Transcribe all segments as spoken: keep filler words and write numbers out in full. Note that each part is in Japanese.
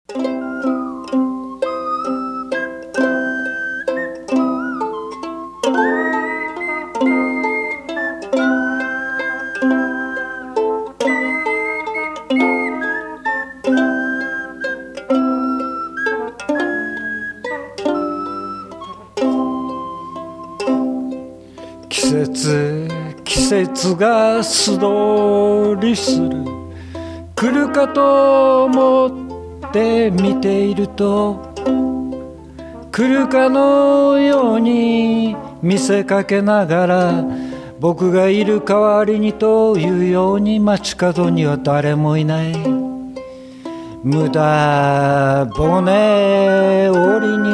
季節季節が素通りする来るかと思って見ていると来るかのように見せかけながら僕がいる代わりにというように街角には誰もいない無駄骨折りに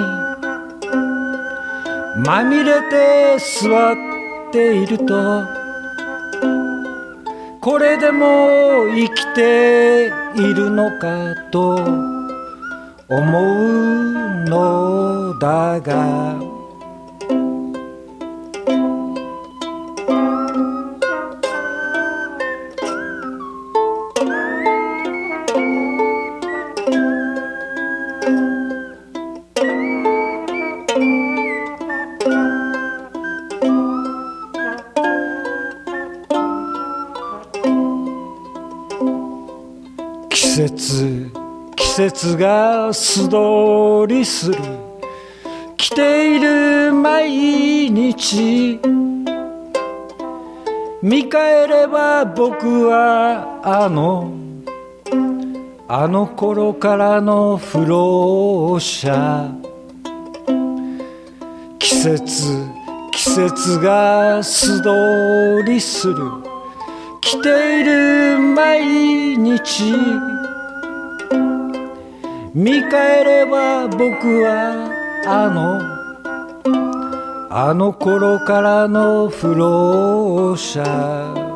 まみれて座っているとこれでも生きているのかと思うのだが季節季節が素通りする来ている毎日見返れば僕はあのあの頃からの不老者季節季節が素通りする来ている毎日見返れば僕はあのあの頃からの不老者